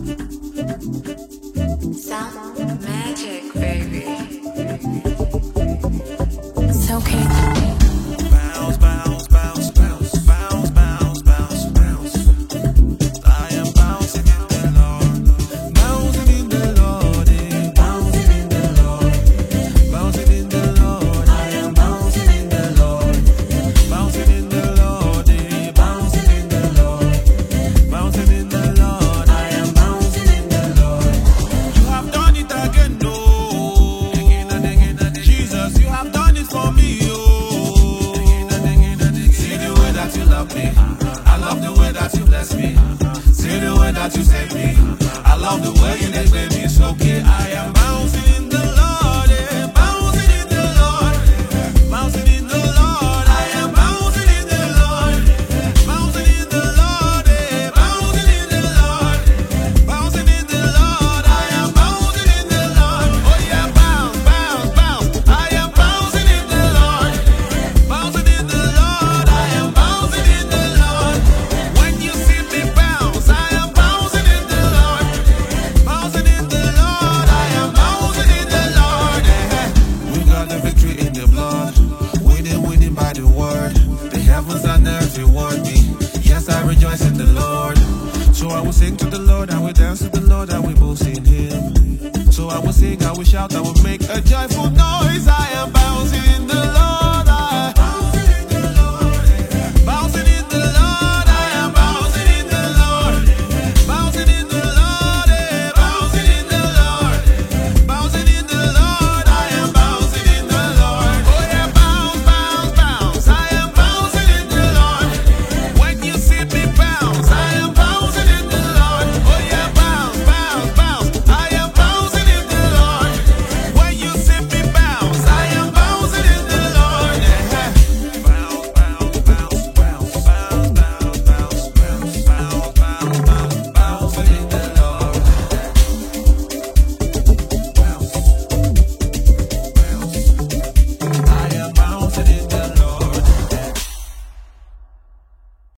Sound magic, baby. It's okay. Bounce, bounce, bounce, bounce, bounce, bounce, bounce, bounce. I am bouncing in the Lord, bouncing in the Lord, eh, bouncing in the Lord, bouncing in the Lord. I am bouncing in the Lord, bouncing in the Lord, eh, bouncing in the Lord, bouncing in the Lord. I am bouncing in the Lord. You have done it again, no. Jesus, you have done it for me, oh. See the way that you love me. I love the way that you bless me. See the way that you save me. I love the way you make me. It's okay. I am bouncing in the Lord, eh. Bouncing in the Lord, bouncing in the Lord. I am bouncing in the Lord, bouncing in the Lord, eh. Bouncing in the Lord, bouncing in the Lord. I am bouncing in the Lord. Oh yeah, bounce, bounce, bounce. I am bouncing in the Lord, bouncing in the Lord. I am bouncing in the Lord. When you see me bounce, I am bouncing in the Lord, bouncing in the Lord. I am bouncing in the Lord. We got the victory in the blood. Winning, winning by the word. The heavens and earth reward me. Yes, I rejoice in the Lord. So I will sing to the Lord, I will dance to the Lord, I will boast in Him. So I will sing, I will shout, I will make a joyful noise. I am bouncing in the Lord.